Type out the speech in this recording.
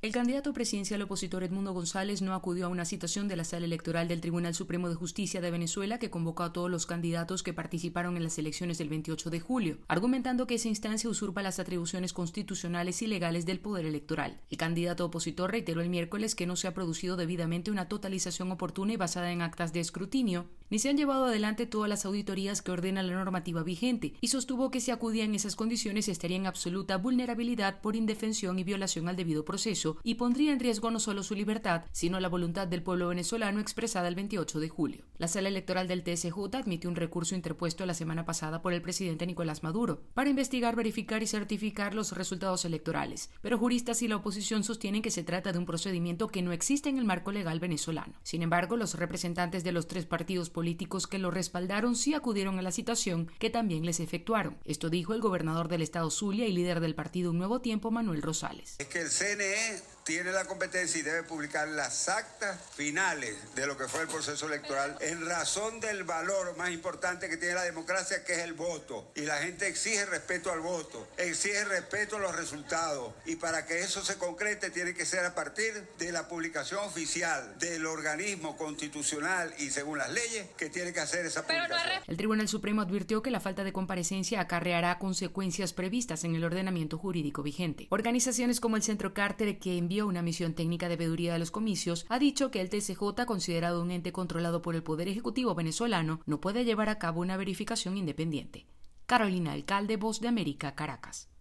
El candidato presidencial opositor Edmundo González no acudió a una citación de la Sala Electoral del Tribunal Supremo de Justicia de Venezuela que convocó a todos los candidatos que participaron en las elecciones del 28 de julio, argumentando que esa instancia usurpa las atribuciones constitucionales y legales del poder electoral. El candidato opositor reiteró el miércoles que no se ha producido debidamente una totalización oportuna y basada en actas de escrutinio, ni se han llevado adelante todas las auditorías que ordena la normativa vigente, y sostuvo que si acudía en esas condiciones estaría en absoluta vulnerabilidad por indefensión y violación al debido proceso, y pondría en riesgo no solo su libertad, sino la voluntad del pueblo venezolano expresada el 28 de julio. La Sala Electoral del TSJ admitió un recurso interpuesto la semana pasada por el presidente Nicolás Maduro para investigar, verificar y certificar los resultados electorales, pero juristas y la oposición sostienen que se trata de un procedimiento que no existe en el marco legal venezolano. Sin embargo, los representantes de los tres partidos políticos que lo respaldaron sí acudieron a la citación, que también les efectuaron. Esto dijo el gobernador del estado Zulia y líder del partido Un Nuevo Tiempo, Manuel Rosales. Es que el CNE tiene la competencia y debe publicar las actas finales de lo que fue el proceso electoral en razón del valor más importante que tiene la democracia, que es el voto. Y la gente exige respeto al voto, exige respeto a los resultados. Y para que eso se concrete tiene que ser a partir de la publicación oficial del organismo constitucional y según las leyes que tiene que hacer esa publicación. El Tribunal Supremo advirtió que la falta de comparecencia acarreará consecuencias previstas en el ordenamiento jurídico vigente. Organizaciones como el Centro Carter, que envió una misión técnica de veeduría de los comicios, ha dicho que el TSJ, considerado un ente controlado por el Poder Ejecutivo venezolano, no puede llevar a cabo una verificación independiente. Carolina Alcalde, Voz de América, Caracas.